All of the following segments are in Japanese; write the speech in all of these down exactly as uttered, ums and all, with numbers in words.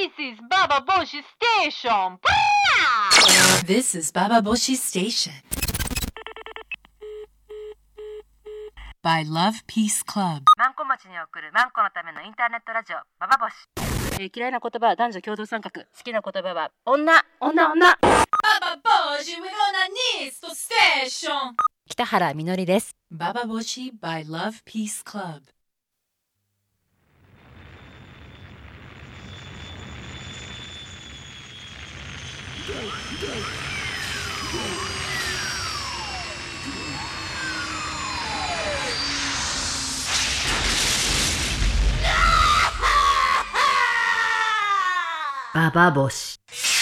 This is Baba Boshi Station. This is Baba Boshi Station by Love Peace Club。 マンコ町に送るマンコのためのインターネットラジオババボシ、えー、嫌いな言葉は男女共同参画、好きな言葉は女女女。 Baba Boshi with Onanistas Station。 北原みのりです。 Baba Boshi by Love Peace Club。 ババボシ。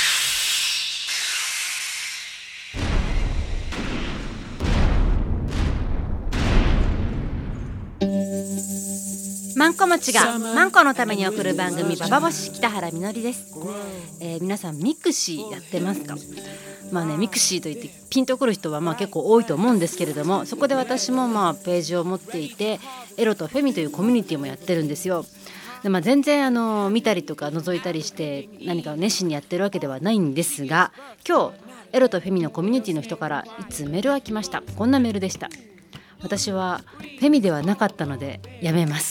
マンコ町がマンコのために送る番組ババボシ、北原みのりです。えー、皆さんミクシーやってますか？まあね、ミクシーといってピンとくる人はまあ結構多いと思うんですけれども、そこで私もまあページを持っていて、エロとフェミというコミュニティもやってるんですよ。で、まあ、全然あの見たりとか覗いたりして何か熱心にやってるわけではないんですが、今日エロとフェミのコミュニティの人からいつメールが来ました。こんなメールでした。私はフェミではなかったのでやめます。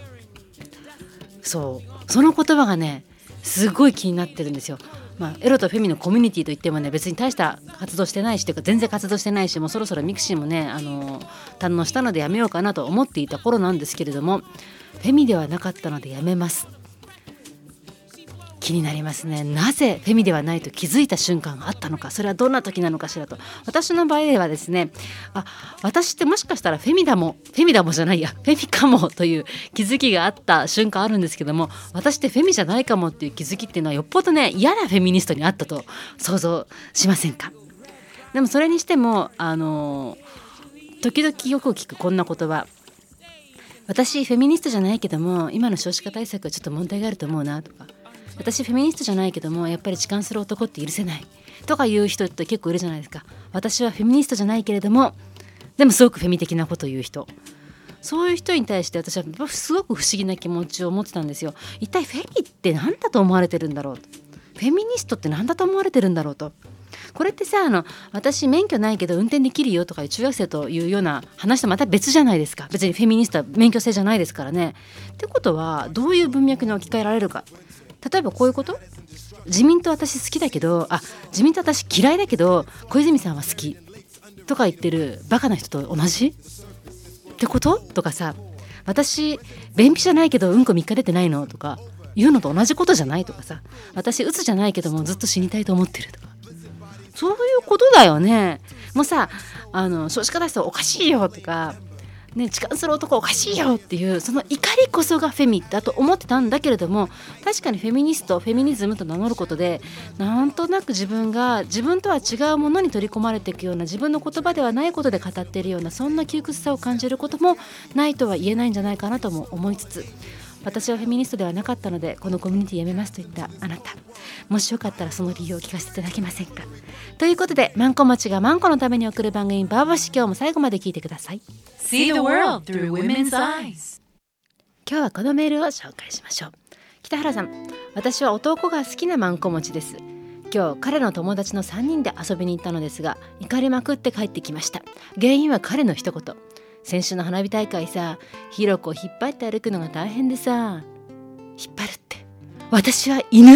そう、その言葉がねすごい気になってるんですよ。まあ、エロとフェミのコミュニティといってもね、別に大した活動してないしというか全然活動してないし、もうそろそろミクシーもね、あの堪能したのでやめようかなと思っていた頃なんですけれども、フェミではなかったのでやめます。気になりますね。なぜフェミではないと気づいた瞬間があったのか、それはどんな時なのかしらと。私の場合ではですね、あ、私ってもしかしたらフェミだもフェミだもじゃないやフェミかもという気づきがあった瞬間あるんですけども、私ってフェミじゃないかもっていう気づきっていうのはよっぽどね嫌なフェミニストにあったと想像しませんか？でもそれにしてもあの時々よく聞くこんな言葉、私フェミニストじゃないけども今の少子化対策はちょっと問題があると思うなとか、私フェミニストじゃないけどもやっぱり痴漢する男って許せないとかいう人って結構いるじゃないですか。私はフェミニストじゃないけれどもでもすごくフェミ的なことを言う人、そういう人に対して私はすごく不思議な気持ちを持ってたんですよ。一体フェミって何だと思われてるんだろうと、フェミニストって何だと思われてるんだろうと。これってさ、あの私免許ないけど運転できるよとかいう中学生というような話とまた別じゃないですか。別にフェミニストは免許制じゃないですからね。ってことはどういう文脈に置き換えられるか。例えばこういうこと、自民党私好きだけど、あ、自民党私嫌いだけど小泉さんは好きとか言ってるバカな人と同じってこととかさ、私便秘じゃないけどうんこみっか出てないのとか言うのと同じことじゃないとかさ、私うつじゃないけどもずっと死にたいと思ってるとか、そういうことだよね。もうさ、あの少子化対策おかしいよとかね、痴漢する男おかしいよっていうその怒りこそがフェミだと思ってたんだけれども、確かにフェミニスト、フェミニズムと名乗ることでなんとなく自分が自分とは違うものに取り込まれていくような、自分の言葉ではないことで語っているような、そんな窮屈さを感じることもないとは言えないんじゃないかなとも思いつつ、私はフェミニストではなかったのでこのコミュニティやめますと言ったあなた、もしよかったらその理由を聞かせていただけませんか？ということで、マンコ町がマンコのために送る番組バーバシ、今日も最後まで聞いてください。 See the world through women's eyes。 今日はこのメールを紹介しましょう。北原さん、私は弟が好きなマンコ町です。今日彼の友達のさんにんで遊びに行ったのですが、怒りまくって帰ってきました。原因は彼の一言、先週の花火大会さ、ひろこを引っ張って歩くのが大変でさ、引っ張るって私は犬？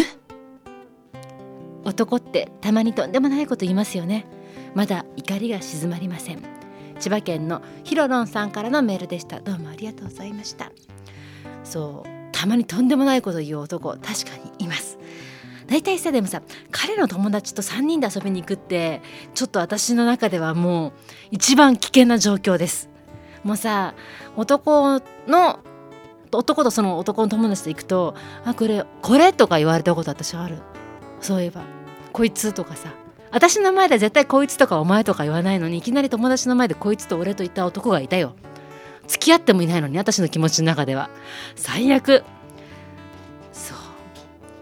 男ってたまにとんでもないこと言いますよね。まだ怒りが静まりません。千葉県のひろろんさんからのメールでした。どうもありがとうございました。そう、たまにとんでもないこと言う男確かにいます。だいたいさ、でもさ、彼の友達とさんにんで遊びに行くってちょっと私の中ではもう一番危険な状況です。もうさ、男の男とその男の友達と行くと、あ、これこれとか言われたこと私ある。そういえばこいつとかさ、私の前では絶対こいつとかお前とか言わないのに、いきなり友達の前でこいつと俺と言った男がいたよ。付き合ってもいないのに、私の気持ちの中では最悪。そう、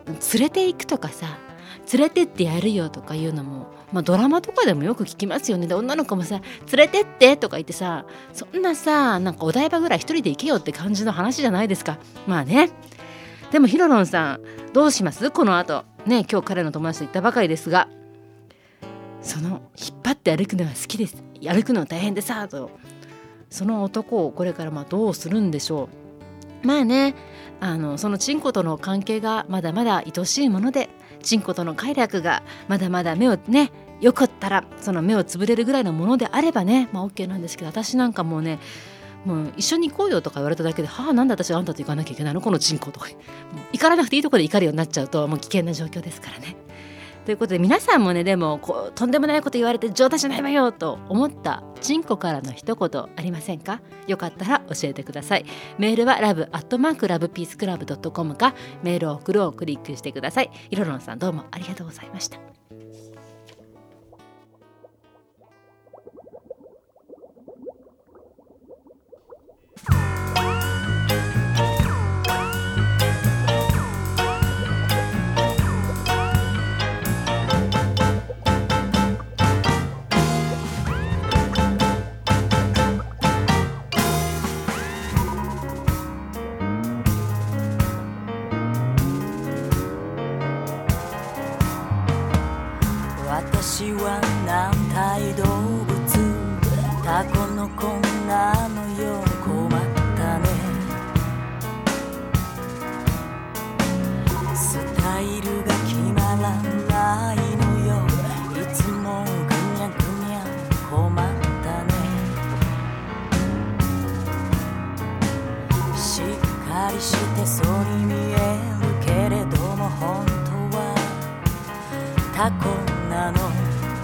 連れて行くとかさ、連れてってやるよとかいうのも、まあ、ドラマとかでもよく聞きますよね。で、女の子もさ、連れてってとか言ってさ、そんなさ、なんかお台場ぐらい一人で行けよって感じの話じゃないですか。まあね、 でもヒロロンさんどうします？この後ね、今日彼の友達と言ったばかりですが、その引っ張って歩くのは好きです、歩くのは大変でさと、その男をこれからまあどうするんでしょう。まあね、あのそのチンコとの関係がまだまだ愛しいもので、チンコとの快楽がまだまだ目をね、よかったらその目をつぶれるぐらいのものであればね、まあ OK なんですけど、私なんかもうね、もう一緒に行こうよとか言われただけで、はあ、なんで私はあんたと行かなきゃいけないのこのチンコとか、もう行かなくていいところで怒るようになっちゃうともう危険な状況ですからね。ということで皆さんもね、でもこうとんでもないこと言われて冗談じゃないわよと思ったチンコからの一言ありませんか？よかったら教えてください。メールはラブアットマークラブピースクラブドットコムか、メールを送るをクリックしてください。いろろんさんどうもありがとうございました。 私は軟体動物、タコの子なのよ、困ったね。スタイルが決まらないのよ、いつもぐにゃぐにゃ困ったね。しっかりしてそうに見えるけれども、本当はタコなの。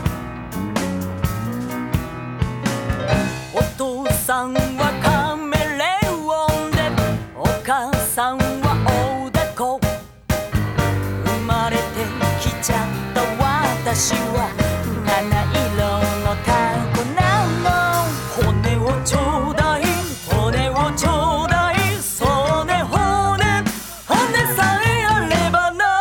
お父さんはカメレオンで、お母さんはおでこ。生まれてきちゃった私は七色のタコなの。骨をちょうだい、骨をちょうだい、そうね骨、骨さえあればな。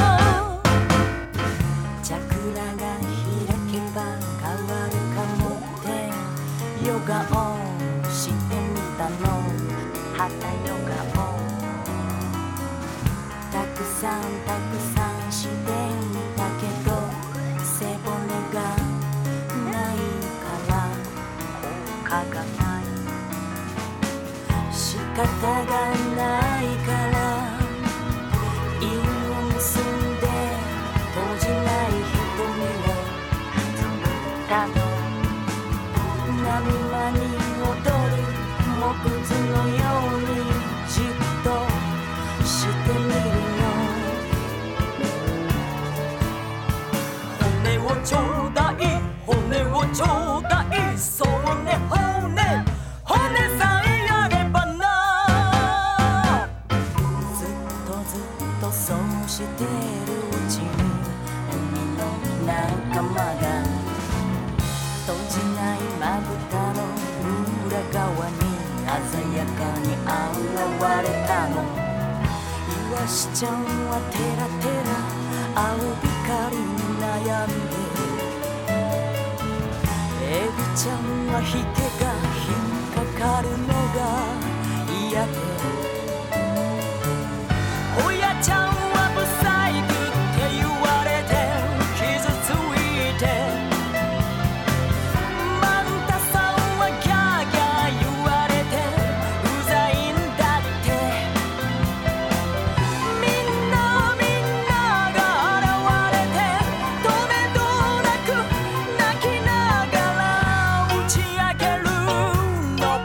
チャクラが開けば変わるかもってヨガをしてみたの。ハタヨガをたくさんたくさんしてみたけど、背骨がないから効果がない。仕方がないから韻を結んで閉じない瞳を作ったの。波間に踊る木図のようにじっとしてみるの。骨をちょうだい、骨をちょうだい、そうね骨、骨さえあればな。ずっとずっとそうしてるうちに海の仲間が閉じないまぶたの裏側に鮮やかに現れたの。イワシちゃんはテラテラ青光に悩んで、エビちゃんはヒゲが引っかかるのが嫌で、親ちゃんはブサイクって言われて傷ついて、マンタさんはギャーギャー言われてうざいんだって。みんなみんなが現れてとめどなく泣きながら打ち明けるの。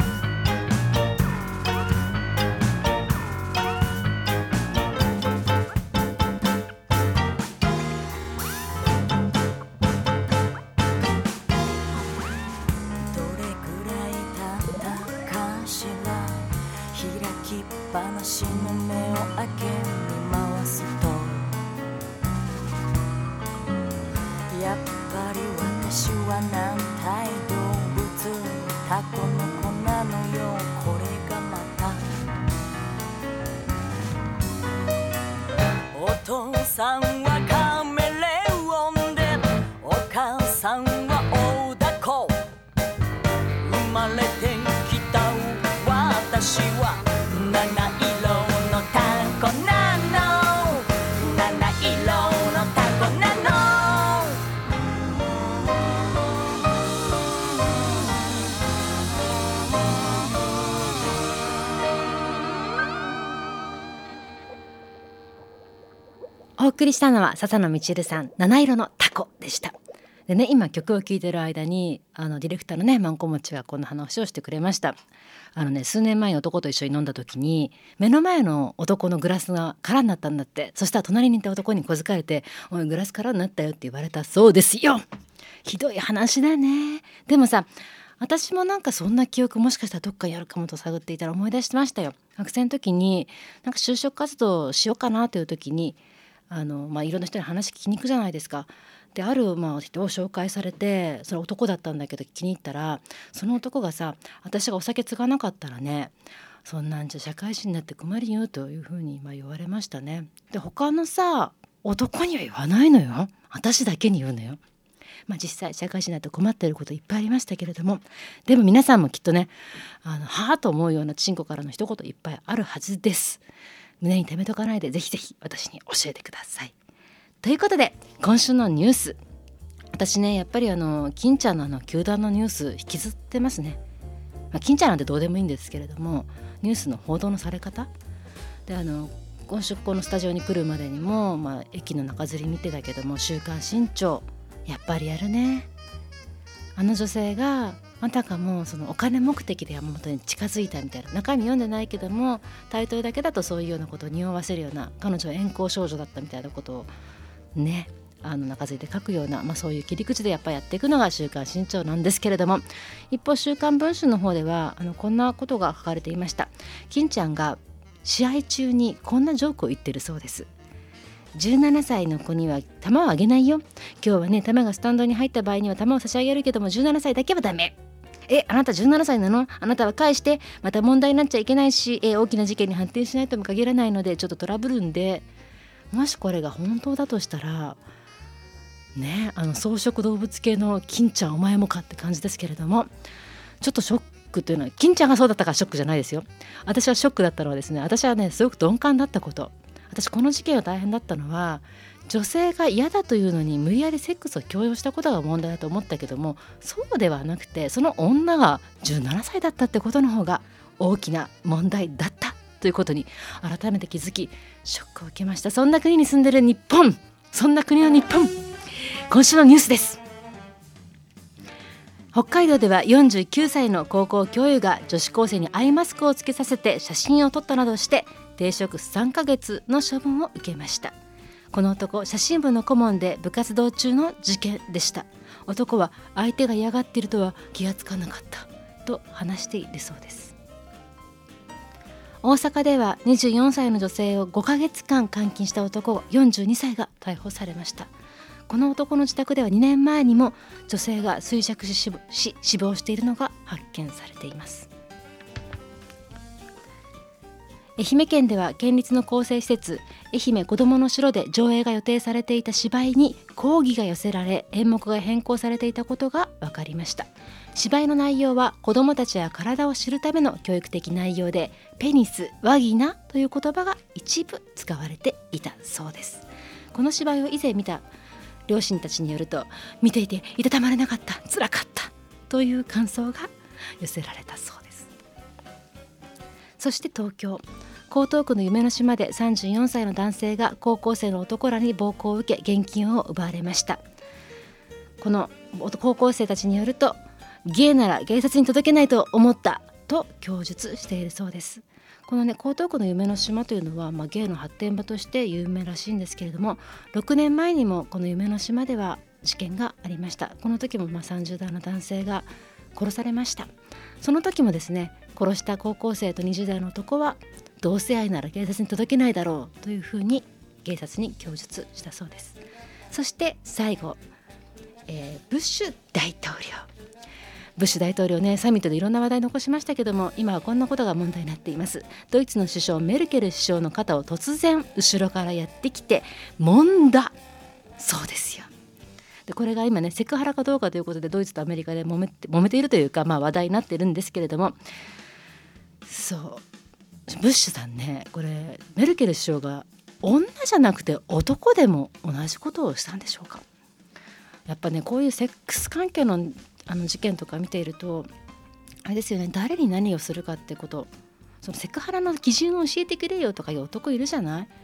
どれくらい経ったかしら、開きっぱなしの目を開け見回すと、やっぱり私は軟体動物、タコの子なのよ、これがまた。お父さんはカメレオンで、お母さんはオダコ。生まれてきた私は七色のタコなの。 お送りしたのは笹野みちるさん、七色のタコでした。でね、今曲を聴いてる間にあのディレクターのねマンコもちがこんな話をしてくれました。あのね数年前に男と一緒に飲んだ時に目の前の男のグラスが空になったんだって。そしたら隣にいた男に小づかれて、おいグラス空になったよって言われたそうですよ。ひどい話だね。でもさ、私もなんかそんな記憶もしかしたらどっかにあるかもと探っていたら思い出してましたよ。学生の時になんか就職活動しようかなという時にあの、まあ、いろんな人に話聞きに行くじゃないですか。である、まあ、人を紹介されて、それ男だったんだけど気に入ったら、その男がさ、私がお酒継がなかったらね、そんなんじゃ社会人になって困るよというふうにまあ言われましたね。で他のさ男には言わないのよ、私だけに言うのよ。まあ、実際社会人になって困っていることいっぱいありましたけれども、でも皆さんもきっとね、あのはぁと思うようなチンコからの一言いっぱいあるはずです。胸に溜めとかないで、ぜひぜひ私に教えてください。ということで今週のニュース、私ねやっぱりあの金ちゃんのあの球団のニュース引きずってますね。まあ、金ちゃんなんてどうでもいいんですけれども、ニュースの報道のされ方で、あの今週このスタジオに来るまでにも、まあ、駅の中吊り見てたけども、週刊新潮やっぱりやるね。あの女性があたかもそのお金目的で山本に近づいたみたいな、中身読んでないけどもタイトルだけだとそういうようなことを匂わせるような、彼女は遠行少女だったみたいなことをね、あの中づいて書くような、まあ、そういう切り口でやっぱりやっていくのが週刊新潮なんですけれども、一方週刊文春の方ではあのこんなことが書かれていました。金ちゃんが試合中にこんなジョークを言ってるそうです。じゅうななさいの子には球をあげないよ。今日はね、球がスタンドに入った場合には球を差し上げるけども、じゅうななさいだけはダメ。え、あなたじゅうななさいなの？あなたは返して、また問題になっちゃいけないし、え大きな事件に発展しないとも限らないので、ちょっとトラブるんで、もしこれが本当だとしたらね、あの草食動物系の金ちゃんお前もかって感じですけれども、ちょっとショックというのは、金ちゃんがそうだったからショックじゃないですよ。私はショックだったのはですね、私はねすごく鈍感だったこと。私この事件が大変だったのは、女性が嫌だというのに無理やりセックスを強要したことが問題だと思ったけども、そうではなくて、その女がじゅうななさいだったってことの方が大きな問題だったということに改めて気づき、ショックを受けました。そんな国に住んでる日本、そんな国の日本、今週のニュースです。北海道ではよんじゅうきゅうさいの高校教諭が女子高生にアイマスクをつけさせて写真を撮ったなどして停職さんかげつの処分を受けました。この男、写真部の顧問で部活動中の事件でした。男は相手が嫌がっているとは気がつかなかったと話しているそうです。大阪ではにじゅうよんさいの女性をごかげつかん監禁した男よんじゅうにさいが逮捕されました。この男の自宅ではにねんまえにも女性が衰弱し死亡、し死亡しているのが発見されています。愛媛県では県立の更生施設愛媛こどもの城で上映が予定されていた芝居に抗議が寄せられ、演目が変更されていたことが分かりました。芝居の内容は子どもたちや体を知るための教育的内容で、ペニス、ワギナという言葉が一部使われていたそうです。この芝居を以前見た両親たちによると、見ていていたたまれなかった、辛かったという感想が寄せられたそうです。そして東京江東区の夢の島でさんじゅうよんさいの男性が高校生の男らに暴行を受け現金を奪われました。この高校生たちによると、ゲイなら警察に届けないと思ったと供述しているそうです。このね、江東区の夢の島というのは、まあ、ゲイの発展場として有名らしいんですけれども、ろくねんまえにもこの夢の島では事件がありました。この時もまあさんじゅうだいの男性が殺されました。その時もですね、殺した高校生とにじゅうだいの男は同性愛なら警察に届けないだろうというふうに警察に供述したそうです。そして最後、えー、ブッシュ大統領ブッシュ大統領ね、サミットでいろんな話題残しましたけども、今はこんなことが問題になっています。ドイツの首相メルケル首相の肩を突然後ろからやってきて揉んだそうですよ。でこれが今ね、セクハラかどうかということでドイツとアメリカで揉めて、揉めているというか、まあ、話題になっているんですけれども、そうブッシュさんね、これメルケル首相が女じゃなくて男でも同じことをしたんでしょうか。やっぱね、こういうセックス関係のあの事件とか見ているとあれですよね、誰に何をするかってこと、そのセクハラの基準を教えてくれよとかいう男いるじゃない。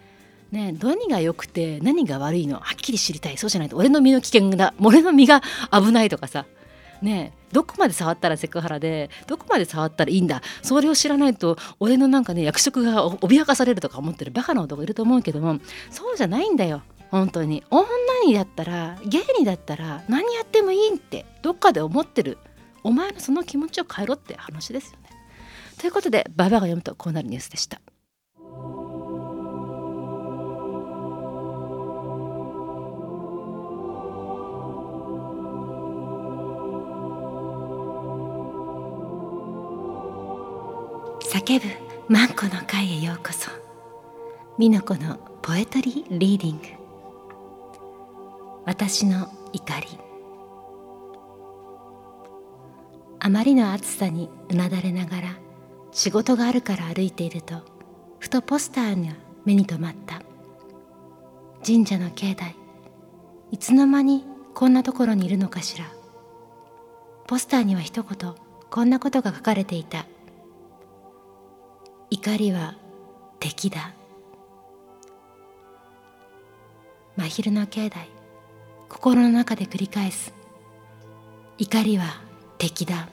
ね、何が良くて何が悪いのはっきり知りたい。そうじゃないと俺の身の危険だ、俺の身が危ないとかさ、ね、どこまで触ったらセクハラでどこまで触ったらいいんだ、それを知らないと俺のなんかね役職が脅かされるとか思ってるバカな男いると思うけども、そうじゃないんだよ。本当に女にだったらゲイにだったら何やってもいいってどっかで思ってる。お前のその気持ちを変えろって話ですよね。ということでババアが読むとこうなるニュースでした。叫ぶマンコの会へようこそ。ミノコのポエトリーリーディング。私の怒り。あまりの暑さにうなだれながら仕事があるから歩いていると、ふとポスターが目に留まった。神社の境内、いつの間にこんなところにいるのかしら。ポスターには一言こんなことが書かれていた。怒りは敵だ。真昼の境内、心の中で繰り返す。怒りは敵だ。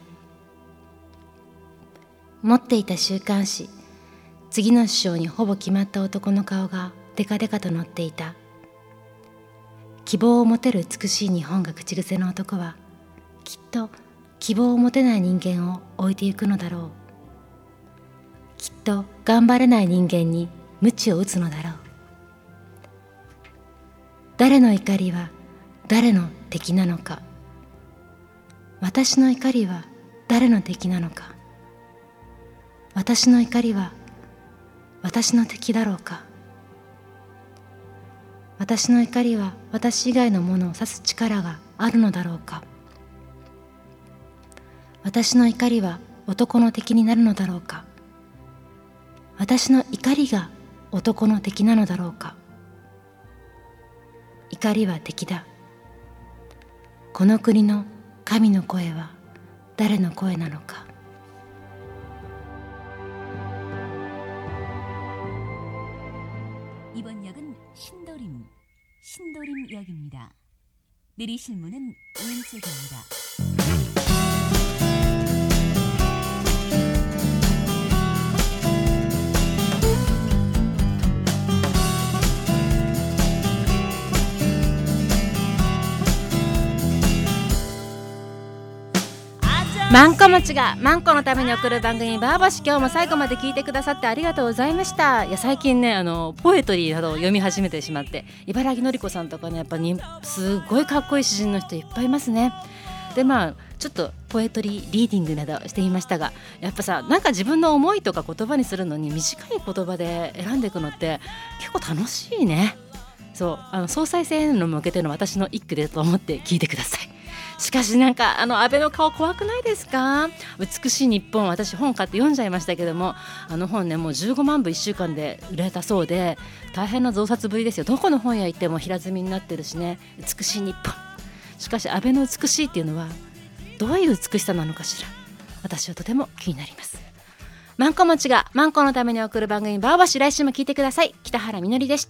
持っていた週刊誌、次の首相にほぼ決まった男の顔がデカデカと載っていた。希望を持てる美しい日本が口癖の男は、きっと希望を持てない人間を置いてゆくのだろう。きっと頑張れない人間に鞭を打つのだろう。誰の怒りは誰の敵なのか。私の怒りは誰の敵なのか。私の怒りは私の敵だろうか。私の怒りは私以外のものを指す力があるのだろうか。私の怒りは男の敵になるのだろうか。私の怒りが男の敵なのだろうか。怒りは敵だ。この国の神の声は誰の声なのか。 이번역은 신도림, 신도림역입니다. 내리실 문은 왼쪽입니다. マンコ持ちがマンコのために送る番組バーバシ、今日も最後まで聞いてくださってありがとうございました。いや最近ねあのポエトリーなどを読み始めてしまって、茨城のり子さんとかねやっぱにすごいかっこいい詩人の人いっぱいいますね。でまあちょっとポエトリーリーディングなどしてみましたが、やっぱさなんか自分の思いとか言葉にするのに短い言葉で選んでいくのって結構楽しいね。そうあの総裁選の向けての私の一句でと思って聞いてください。しかしなんかあの安倍の顔怖くないですか。美しい日本、私本買って読んじゃいましたけども、あの本ねもうじゅうごまんぶいっしゅうかんで売れたそうで大変な増刷ぶりですよ。どこの本屋行っても平積みになってるしね。美しい日本。しかし安倍の美しいっていうのはどういう美しさなのかしら。私はとても気になります。マンコ持ちがマンコのために送る番組バーバシ、来週も聞いてください。北原みのりでした。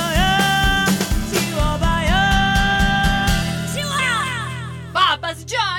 Joy!